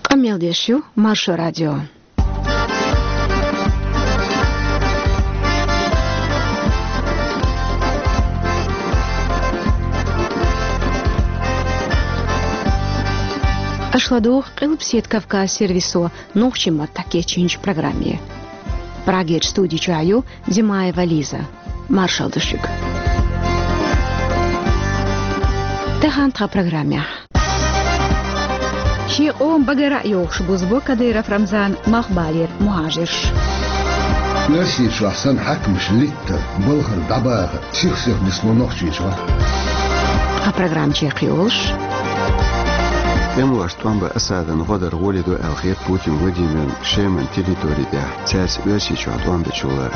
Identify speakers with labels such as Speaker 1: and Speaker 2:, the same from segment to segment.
Speaker 1: Камелдешу Маршо радио. Ашладух Кылпсет Кавказ сервису нохчима таке чинч программе. Прагеч студии чаю Зимаева Лиза. Маршал Дышик. Тахантха программе. Ши ом багара йохш бузбо Кадыров Рамзан Махбалир Мухажирш.
Speaker 2: ناسي شو أحسن حكمش ليتر بلغر دباغ سيخ نسمو نخشي شو
Speaker 1: программ чекиолш.
Speaker 3: Эмлаш твамба асадан غدر ولدو الخير بوتين وديمن شيمن تريتوري دا تاس أسي شو твамба чулар.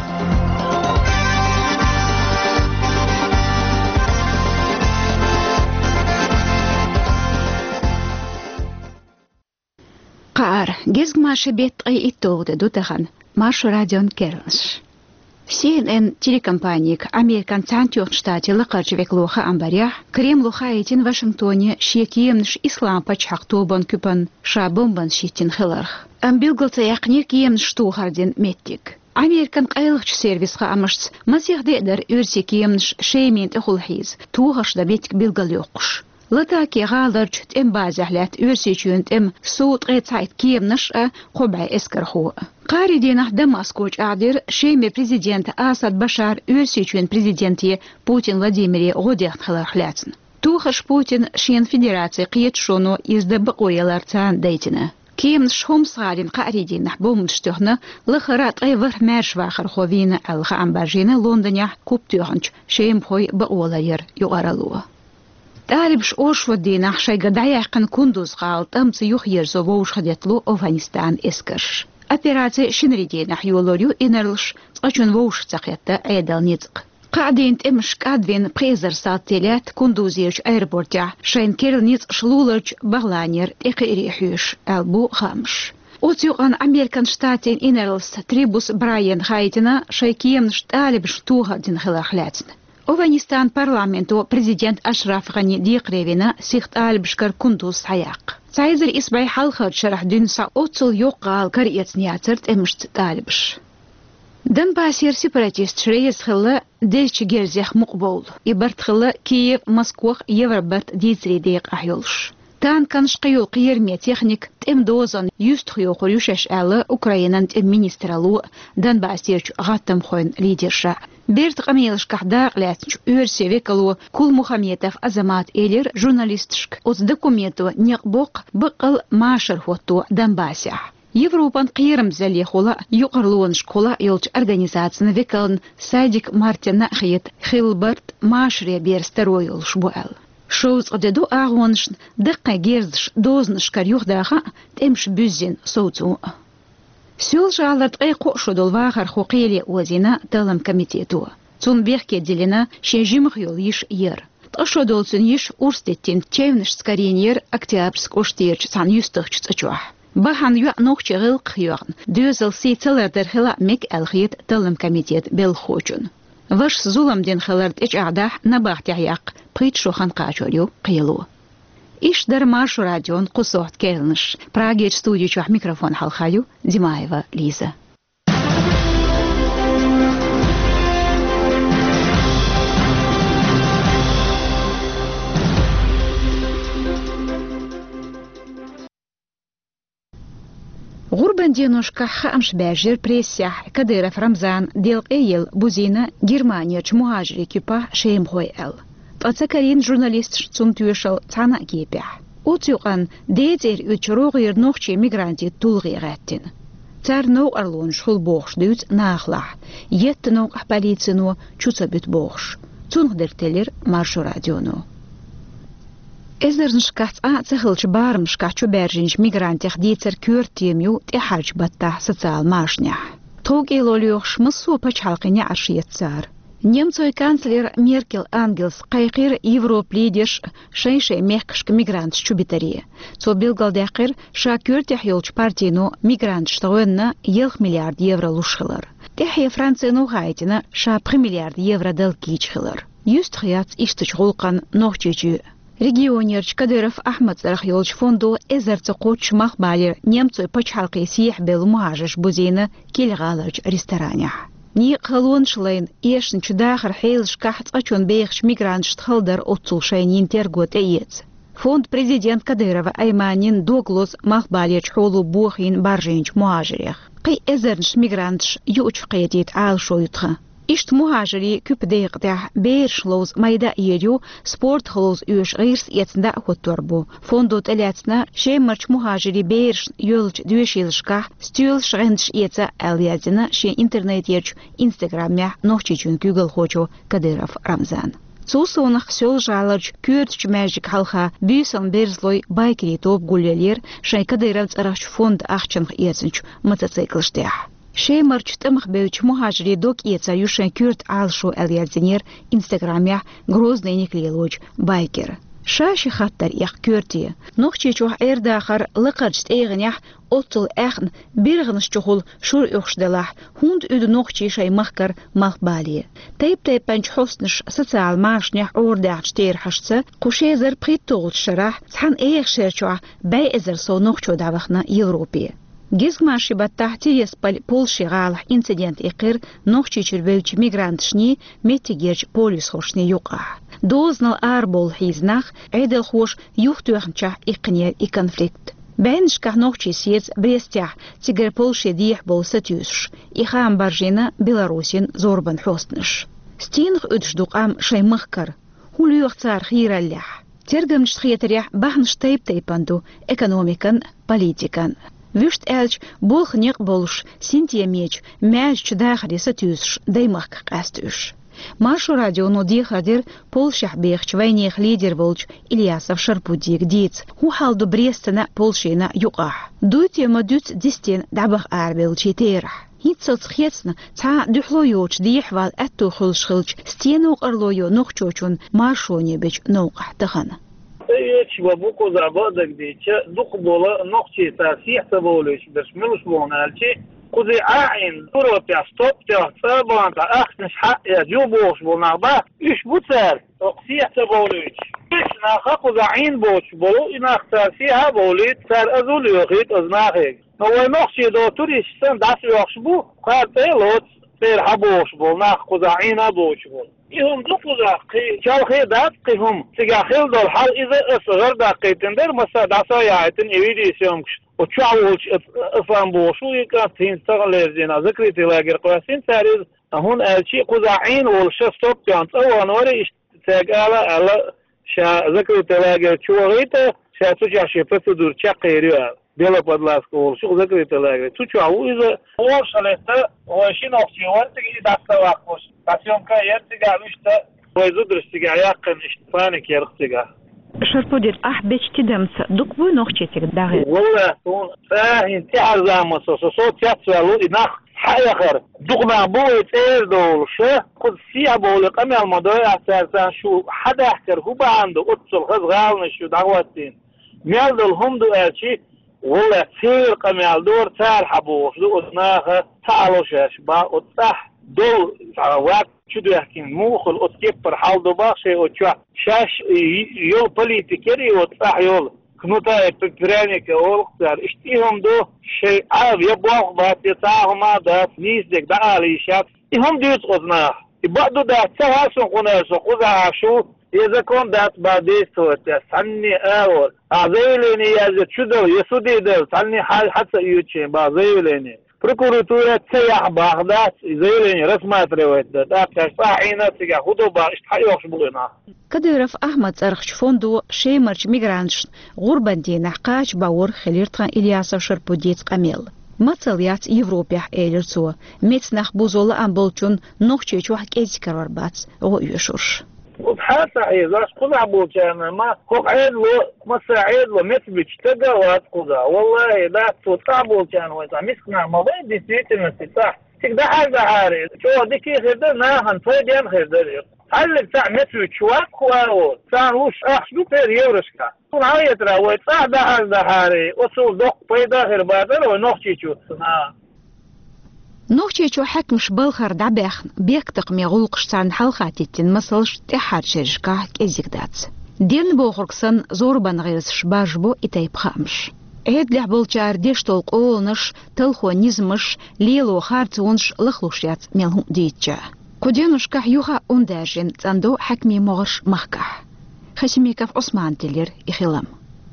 Speaker 1: قار جزء ما شبيت أي إتوغ دوتهن Маршо радион Кернш. CNN телекомпанияк Американ Цантюрн штате лақарчвеклоха амбарях, Кремлуха этин Вашингтоне шиекиемнш ислам пачхактобан кюпан шабомбан шитин хиларх. Амбилгалта яқнек емнш тухардин меттик. Американ қайлықч сервисха амашц масих дедер үрсекиемнш шеймент эхулхиз, тухашда бетик билгал йоқш. لتاكي غالرج تم بازحلات ورسيجون تم صوت غيتايت كيم نشأ قبع اسكرخو قاردين دمسكوش اعدر شيمي بريزيدنت اسد بشار ورسيجون بريزيدنتي بوتين فلاديمير غوديخ خلارخلاتن توخش بوتين شين فيدراتي قيت شونو يزدبقو يلارتان ديتنا كيم نشهم صارين قاردين نحبوم نشتهنا لخرات اي ور مارش واخر خوين الخ امبرجين لندن كوبتوهنج شيم بوي بقولاير يغارلوه تعرفش أوش ودينا شيء قدايا كان كندوز غالط أمس يخير زووش خديتلو أفغانستان إسكرش أبيراتي شنريدينا حيولوريو إنرلش تقشون ووش تقيتا أيدال نيزق قاعدين تمش قادوين بريزر ساتيلات كندوزيرش أيربورتيا شين كيرل نيز شلولرج بغلانير إقيري حيوش ألبو خامش أوتيوغان أمريكان شتاتين إنرلس تريبوس براين خايتنا شيكيم نشتالبش توها دين خلاخلاتنا أفغانستان بارلمنتو بريزيدنت أشرف غني ديقريفينا سيخت آلبشكر كندوز حياق تعيزر إسباي حالخد شرح دينسا أوتل يوقال كريت نياترت إمشت تالبش دن باسير سيبراتيست شريز خلا ديش جيرزيخ مقبول إبرت خلا كييف مسكوخ يوربرت ديزري ديق أحيولش تان كان شقيو قيرمية تخنيك تم دوزن يستخيو خريوشش ألا أوكراينان تم مينسترالو دن باسيرش غاتم خوين ليدرشا بيرت قميلش كحداق لاتش أورسي ويكالو كل مخاميتف أزمات إلير جورناليستشك أوز دокументو نيقبوق بقل ماشر هوتو دن باسيح Европан قيرم زالي خولا يقرلون شكولا يلج أرغانيزاتنا ويكالن ساديك مارتنا خيط خيلبرت ماشريا بيرسترويل شبوال شوز قددو أغوانشن دقا جيرزش دوزنش كاريوخ داخا تمش بوزين صوتو سيول جالرت أي قوشو دولواغر خوقيلي وزينا تلم كميتيتو تون بيخكي ديلنا شيجيمخ يوليش ير تأشو دولسن يش أورستيتين تشيونش سكارينير أكتيابسك أوشتيرش سان يستخش تأجوح باهان يوع نوخش غلق خيوغن دوزل سي تلر درخلا ميك الخيط تلم كميتيت بالخوشن واش زولم دين خلرت إج أعداح نباح تحياق بغيت شوخان قاجوليو قيلو إيش در مارشو راديون قصوحت كيرنش براغيج ستوديو شوح ميكروفون حلخايو زمايفا ليزا غربان دينوشكا خامش باجر بريسيح كديرف رمزان ديل ايل بوزينا جرمانيا مهاجري كيبا شيم خوي ال تاتسكرين جورناليست تسونتوشل تانا جيبح اوتيوغان ديزير اتشروغير نوخشي ميغرانتي تولغيغاتين تار نو ارلون شخول بوخش دوت ناخلح يت نو احباليتسنو چوتسبت بوخش تون درتلر مارشو راديونو إزرنشكات تخلش بارمشكاتشو بارجنش ميغرانتيخ ديتر كورتيميو تحرج بطاح سوциал ماشنيح توق إلوليوخش مصو بچالقيني عرشية تسار نيمتوي كانسلر ميركل أنجلس قيقير يوروب ليديش شي ميخكشك ميغرانتش چوبيتاريه تو بيلغال داقير شا كورتيح يولش بارتينو ميغرانتش تغويننا يلخ مليارد يورو لوشخلر تحيا فرانسينو غايتنا شا 1 مليارد يورو دل كيچخلر يست خيات إشتش غلقان نوخجيجو ريجيونيرج كديرف أحمد صرخ يولج فوندو إزر تقوتش مخبالي نيمتو بچحلقي سيح بالمهاجش بوزينة كيل غالرج ريستورانيح ني قلون شلين إيش نش داخر حيلش كحت أشون بيخش ميغرانش تخلدر أطول شاينين تيرغوت أيتس فوند بريزيدنت كديرف أيمانين دوغلوس مخبالي حولو بوخين بارجينج مهاجريخ قي إزرنش ميغرانش يوش قيديت عال شو يتخا إشت مهاجري كوب ديق تاع بيرش لوز مايدا يديو سبورت خلوز يوش غيرس يتندا خطربو فوندو تلاتنا شي مرش مهاجري بيرش يولج دوشيلش كح ستيل شغنش يتا اليادنا شي انترنت يج انستغرام يح نوخشي جون جوجل خوچو كديرف رمزان سوسونخ سول جالج كورتش ماجيك حلخا بيسن بيرزلوي بايكري توب гулялер شي كديرف تراش فوند اخچنخ يتنچ موتоциклш تاع شي مرچ تمخ بيوچ مهاجري دوك يتا يوشن كورت عالشو اليادزينير انستغرام يح грозный نيكليلوج بايكر شاشي خطر يخ كورتي نوخشي چوح اير داخر لقرجت ايغنيح اوتل اخن بيرغنش چخول شور يخشدلاح هوند اد نوخشي شي مخكر مخبالي تيب بنج حسنش سوциал ماشنيح اور داخ تير حشصه قوشيزر بريتول شرح سحن ايغ شيرچوح باي ازر سو نوخچو داوخنا يوروبي جيزغ ماشي بتاعتي يسبل بولشي غالح انسيدنت اقير نوخشي چربيوچ ميغرانتشني ميتيگيرچ بوليس خوشني يوقع دوزنال اربول حيزناخ عيدل خوش يوختوخنچا اقنير اي كونفليكت بينش كه نوخشي سيز بريستيح تيجر بولشي ديح بول ستيوش اخام برجينا بيلاروسين زوربن حوستنش ستينخ ادشدوقام شي مخكر هوليوخ تار خيرالح ترجمش تخيتريح بحنش تيباندو ايكونوميكان بوليتيكان ويشت ألج بولخ نيق بولش سنتيا ميج ماج داخل ستيوش دايمخ قاستوش مارشو راديو نودي خادر بولشح بيخ شوينيخ ليدر بولج إلياسов شربوديك ديت هو حالدو بريستنا بولشينا يقاح دوتي مدوت ديستين دعبخ أربيل تيرح هيتسوت خيتنا تا دحلويوش ديحوال أتو خلش خلش ستينوق أرلويو نوخچوچون مارشو نيبج نوقح تخنا
Speaker 4: يتشبه بوكو زعبادك ديتشا دوق بولا نقشي تاسيح تبوليش بس ملوش بونالشي قضي عاين دورو تاع ستوب تاع صابان تاع اخنش حق يا جوبوش بونابا ايش بوتسار اقسيح تبوليش ايش ناخا قضي عين بوش بولو اناخ تاسيها بوليت سار ازول يوخيت ازناخيك هو نقشي دو توريش سن داسي يوخشبو قال تيلوت سير حبوش بول ناخ قضي عين بوش بول يهم دقوزا شال خير دات قهم سجاخيل دول حال إذا أصغر دقيقتين در مسا داسا يعيتن إيدي سيومكش وتشعوش أفهم بوشو يكاد تنستغل زينا ذكري تلاقي قواسين ساريز هون ألشي قزعين والشا ستوب كانت أو أنوري تاقالا على شا ذكري تلاقي شوغيتا شا تشع شفت دور شاقيريو بيلا بدلاسكو والشو ذكري تلاقي تشعو إذا هو شلتا وشي نوكسي وانتقي داستا واقوش بسيوم كا يرتقع وشتا ويزودرستقع يقن اشتفانك يرتقع
Speaker 1: شربودير أحبش تدمس دقبو نوخشيتك داغي
Speaker 4: والله تون فاهن تعال زامسو صوت يتسوالو إناخ حيخر دقنا بوي تير دول شه خد سيع بولي قمي المضايع سارسان شو حدا يحكر هو عنده اتصل خز غالنا شو دعواتين ميال دول هم دو ارشي والله تير قمي الدور تار حبوش دو اتناخ تعالو شاش با اتح دول وقت شدو يحكين موخل اتكبر حال دو باخشي اتشوح شاش يول بوليتيكري واتفاح يول كنوتا بكرانيك اولقتار اشتيهم دو شيء عاب يبوخ بات يتاهما دات نيزدك دعالي شاك اهم ديوت قزناخ يبعدو دات سواسن قناسو قزا عشو إذا كون دات بعديستو تسعني أول عزيليني يازد شدو يسودي دل تعني حال حتى يوتشين بعزيليني بروكوراتورة تسيح بغداد زيلين رسمات رويت دا تشفاعينا تيجا خدو با اشتحيوخش بغينا
Speaker 1: كديرف أحمد أرخش فوندو شيمرش ميغرانش غربان دي نحقاش باور خليرتغان إلياسов شربوديت قميل مطليات يوروبيح إيلرسو ميتنخ بوزولا أنبولتون نوخشيش وحك إيزيكار وربات ويشورش
Speaker 4: وبحاسة عيزاش قضع بوكانا ما خوك عيدلو مساعد ومثبتش تقوات قضع والله دا توقع بوكانا ويطع مسكنا مضي دي سيتنا استطاح تقدع حاجة عاري شو ديكي خيردر ناهن فايدين خيردر هل تاع مثبتش واقوى تاع وش احشدو بير يورشكا كون عايت راوي تاع دا حاجة عاري وصول دوق بيدا خير بادر ونوخشي شو
Speaker 1: نوخشيشو حكمش بالخر دعباخن بيكتق ميغولقش تان حلقاتيتين مسلش تحار شرشكا كيزيك دات دين بوخركسن زوربان غيرس شباجبو إتايب خامش عيد لعبول جار ديش تلقولنش تلخو نزمش ليلو خارتونش لخلوشيات ميلهم ديتجا كودينوش كح يوها انداجين تاندو حكمي مغش مخكح خشميكاف عثمان تلير إخلام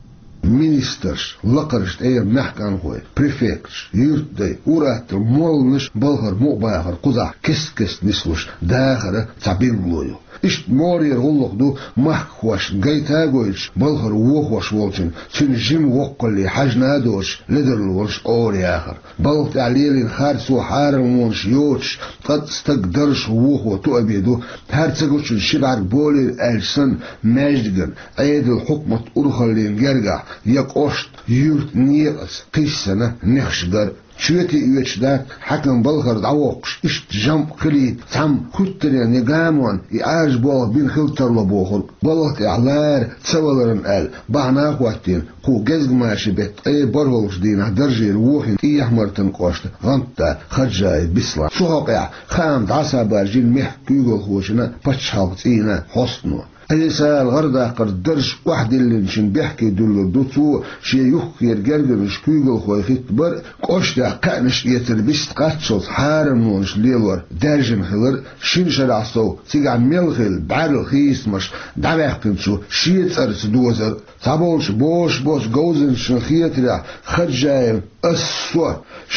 Speaker 2: Ministers, lakkerst محكان خوي, prefects, يرتدي, ورات, مولنش, بلغر, مقباغر, قضاء, كس نسلوش, داخرة, تعبين لويو. إشت مورير غلق دو محكوش, جايتاغوش, بلغر ووخوش والجن, تن جيم وقلي, حجنا دوش, لدرلوش, أوري آخر. بلغ تعليلين خارسو حارمونش, يوش, قد استقدرش ووخو تؤبيدو, هارتساقوش الشبعر بولي الألسن ماجدقن, عيد الحكمة أرخلين جرقع, يقوشت يورت نيقص قيسنا نخشدر شويتي يوشدات حكم بلغر دعوقش اشت جمب خليد تم كتر نقامون يعاج بوغ بين خلطر لبوغر بلغت اعلار تسولرن قال بعنا اخواتين قو جزق ماشي بيت اي برغلش دينا درجي الوحين اي احمرتن قوشت غنطة خرجاي بسلا شوقع خام دعسا بارجين مح كيغل خوشنا باتشحالت اينا حسنو أيسا الغردة قردرش واحد اللي نشن بيحكي دول دوتو شي يخير جرجرش كيغل خوي خطبر قوشتا قانش يتربست قاتشوت حارم نونش ليلور دارجن خلر شين شرعصو سيقع ملخل بعرل خيس مش دعباقنشو شيت أرس دوزر تابولش بوش جوزن شنخيترا خرجايم السوا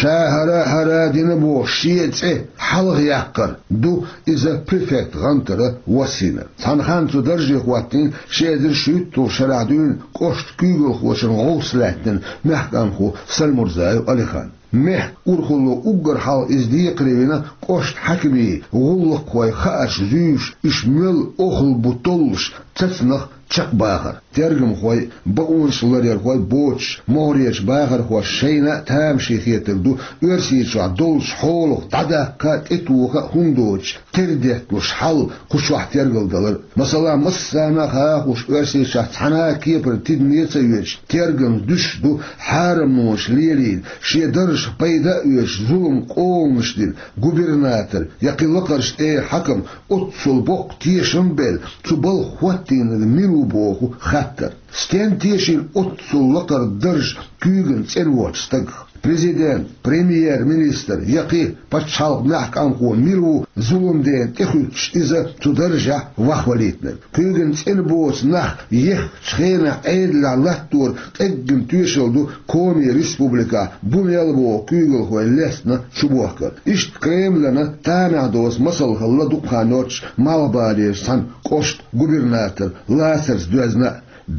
Speaker 2: شاهرا دينبو شيت حلغ يقر دو إذا بريفكت غنطرة وسينة تنخان تدرجي خواتين شيدر شيطو شرعدون قشت كيغل خوشن غوصلاتن محكام خو سلمرزاي أليخان مح أرخلو أقر حال إزدي قريبنا قشت حكمي غلق خوي خاش زيوش إشمل أخل بطلش تتنخ چق باخر ترجم خوي بقونش لرير خوي بوتش موريش باخر خوي شينا تام شيخيتر دو ارسيش عدولش حولخ تعدا كات اتوخا هندوش تردهتلوش حل خشوح ترجل دلر مثلا مسانا خاخوش ارسيش حنا كيبر تدنيتا يوش ترجم دش دو حارم نوش ليلين شيدرش بيدا يوش ظلم قومش دين گوبرناتر يقلقرش حكم اتصل بوق تيشنبل تبال خواتين الميلو بوخو خطر ستين تيشين أتصل لقر درج كيغن تسروات ستق президент, премьер-министр, яки патшалық нақ анқуын миру зулым дейін текүтш изі тудыржа вахвалитнер. Күйген цен боос нақ ех чхена әйділа латтур әггін түйшілду коми республика бумел боо күйгіл хуай лесна шубуаққыр. Ишт Кремліні тамядоос масалғылы дұққаноч малбария сан қошт губернатор ласырс дөзна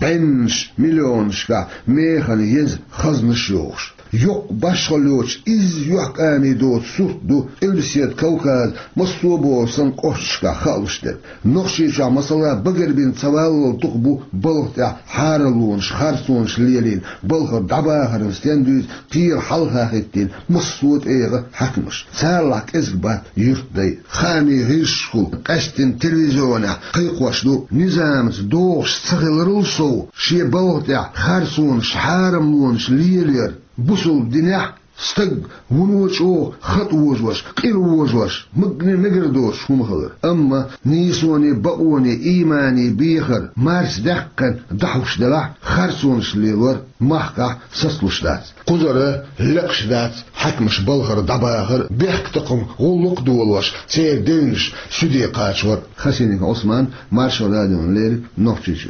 Speaker 2: 5 миллионшка механ ез хазныш жоғыш. Yok başkalıyorç iz yok anido surdu elbisiyet Kavkaz masubo olsan koşka kalmıştır. Noxşica mesela bıgırbin savallı tuqbu balıqta haralun şharsun şlelin balığı dabağırın stendüz tir halha ettin musut eği hakmış. Sağlak ezbat yurtday xani hişkul qaştin televizyona qıyqoşlu nizamız doğuş sıgılırılso şi balıqta harsun şharamlun şlelir بوصل دنيا استق ونوش او خط وجوش قيل وجوش مقردوش شو مخلر اما نيسوني بقوني ايماني بيخر مارس دقن ضحوش دلع خرسونش ليلور محكا سسلوش دات قدرة لقش دات حكمش بلغر دباغر بيحك تقم غلق دولوش سير دينش سودي قاچور خسينيك عثمان مارشو راديون ليل نوحتيجي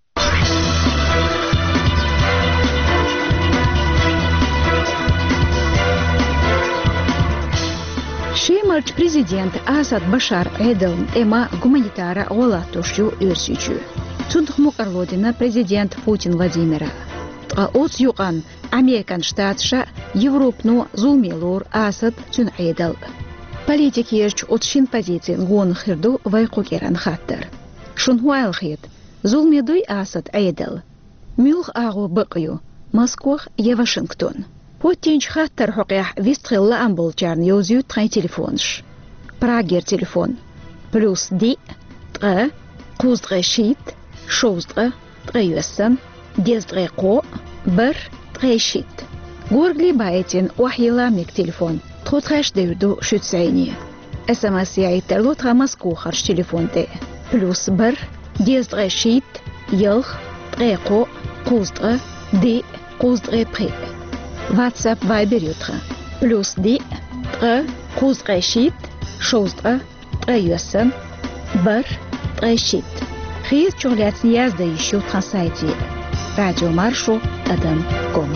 Speaker 1: Шемарч президент Асад Башар Эдел эма гуманитара олатушью өрсючу. Цунтхмук Арлодина президент Путин Владимира. Оц юкан Американ штатша Европну зулмелур Асад Цун Эдел. Политик ерч отшин позиции гон хирду вайкукеран хаттер. Шунхуайл хит. Зулмедуй Асад Эдел. Мюлх агу быкю. Москва и Вашингтон. Путинч хаттер хокях вистхилла амбулчарн юзю трай телефонш. Прагер телефон. Плюс ди, тре, куздре шит, шоздре, тре юэсэн, дездре ко, бір, тре шит. Горгли баэтин уахиламик телефон. Тхотхаш дэвду шүтсайни. СМС яйтер лотра Москву харш телефон де. Плюс бір, дездре шит, يلخ تقيقو قوزدغ دي قوزدغ بري واتساب فايبر يوتغ بلوس دي تغ قوزدغ شيت شوزدغ تغ يوسن بر تغ شيت خيز شغلات نياز دا يشو تخنسايتي راديو مارشو أدم كوم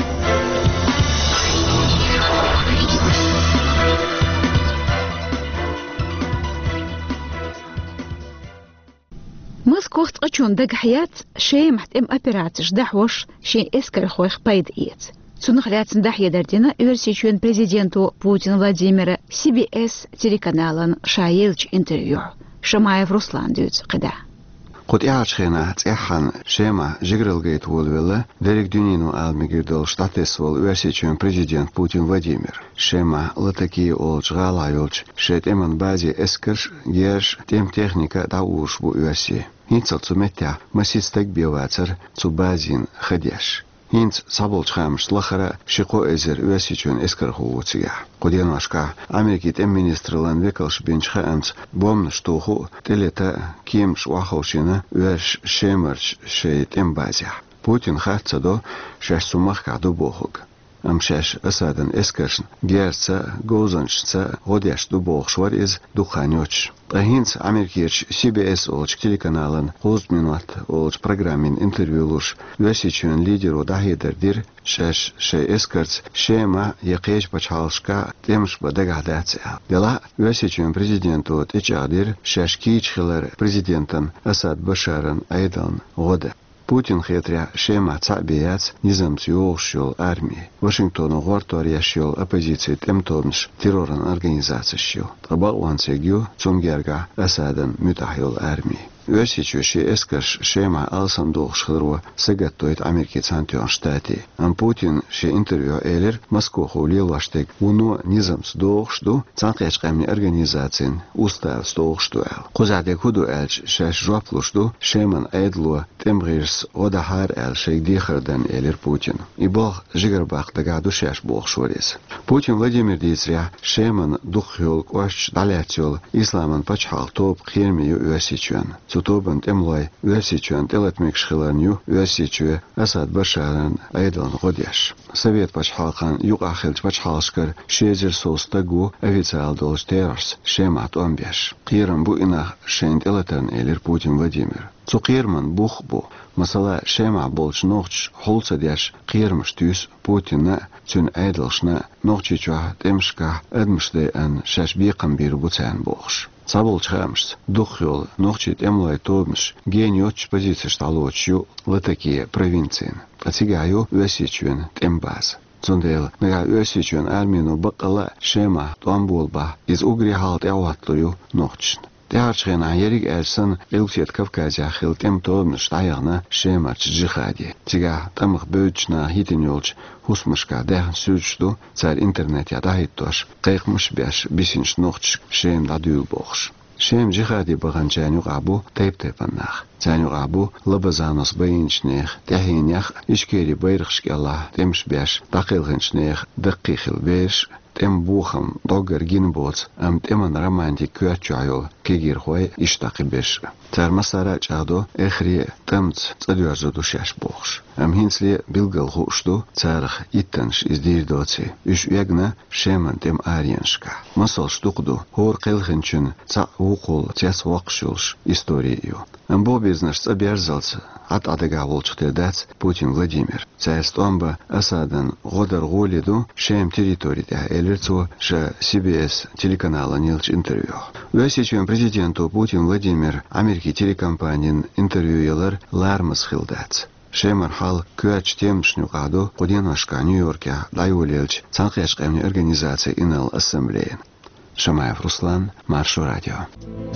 Speaker 1: مسكوخت قچون دق حياة شي محتم أبيراتش دحوش شي إسكر خوخ بايد إيت سنخلات ندحيا دردنا أورسيشون президенту Путин Владимира CBS телеканалан шаилч интервью Шамаев Руслан дюц قدا
Speaker 3: قد إعشخنا تأحن شيما جغرل جيت والولا ديريك دونينو المجردل شتاتس والأورسيشون президент Путин Владимир شيما لتكي أولج غالا يولج شيت إمن بازي إسكر جيش تيم تكنيكا داوش بو أورسي هينصل تمتع مسيستك بيواتر تبازين خديش هينص صابولج خامش لخرا شيقو إزر أورسيشون إسكر هو تيح قدين واشكا أمريكي تيم مينسترلان ويكلش بينش خامس بومن شتوخو تلتا كيمش واخوشينا أورش شيمرش شيت إم بازيح بوتين خاتصدو شاش سمخ كعدو بوخوك أمشاش أسادن إسكرشن جيرتسا غوزنشتسا غودياش دو بوخشور إز دوخانيوش أهينس أمريكيرش CBS أولج телеканалын 30 минут أولج программин интервьюлуш весичун лидеру дахидер дир шаш шей эскерц шема якеш бачалшка темш бадагадаця дела весичун президенту течадир шаш кичхилер президентан Асад Башаран Айдан года Путин хитря шема цабияц низамц юлшил армии. Вашингтону гварторияшил оппозиции темтонш терроран организацияшил. Табауансегю цунгерга Асадан мютахил армии. Весичуши эскаш шема алсандох шхырва сагаттойт Америки Цантион штати. Путин ши интервью элер Москву лилаштек уну низамц дохшду цанкешкамни организациян устав стохштуэл. Кузаде худу элч шаш жаплушду шеман айдлу темгирс одахар эл шейк дихардан элер Путин. И бог жигарбах дагаду шаш бог шорис. Путин Владимир Дицря шеман духюл кваш далятюл исламан пачхал топ хирмию весичуэн. Цутобан темлой весичуэн телетмик шхиланью весичуэ Асад Башаран Айдан годяш. Совет пачхалхан юг ахилч пачхалшкар шезер состагу официал долж террорс шемат омбяш. Кирам бу инах шен телетерн элер Путин Владимир. Цукирман бухбу масала шема болч нохч холцадяш кирмш тюс Путина цун айдалшна нохчичва темшка адмшде ан шашбиқам бир буцан бохш. Цаболч хамш духюл нохчит эмлай тобмш гениоч позиция шталочью латакие провинции. Атигаю весичуен тембаз. Цундел нага весичуен армину бакала шема тамбулба из угри халт яватлую нохчн. Теарчхена ериг элсэн элгсет Кавказя хилтем томш таяна шемач жихади. Тига тамх бөчна хитин ёлч хусмашка дахан сүчду цар интернет я дахиттош кайхмыш бяш бисинч нохч шем дадюл бохш. Шем жихади баган чаню абу тайптепаннах. Чаню абу лабазанос бейнчнех тахинях ишкери байрхшкала темш бяш дақилгынчнех дақихил беш тем бухам догер гинбоц теман романтик кячайол кегир хой иштақи беш тармасара чадо эхри темц цадюарзу душаш бохш хинсли билгал хушду царх иттанш издирдоци иш ягна шеман тем ариеншка масал штуқду хор қилхинчин ца уқул тяс вақшулш историю бо бизнес цаберзалц ат адага волчтедац Путин Владимир цаестомба Асадан годар голиду шем территория элерцу ша CBS телеканала нилч интервью весичен президенту Путин Владимир Америки телекомпаниян интервьюелер лармас хилдац шемар хал куач темшнюгаду куденашка Нью-Йорке лайулелч цанкешкемни организация инал ассамблея Шамаев Руслан Маршу радио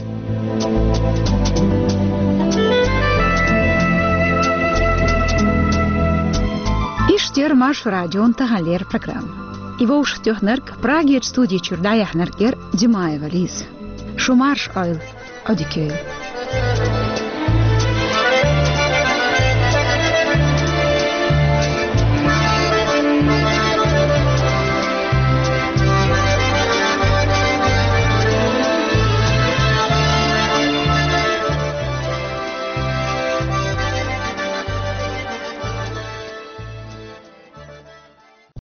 Speaker 1: Иштер Марш радион тагалер программ. Его уж тёхнерк Праге студии чурдая хнеркер Димаева Лиз. Шумарш ойл одикёй.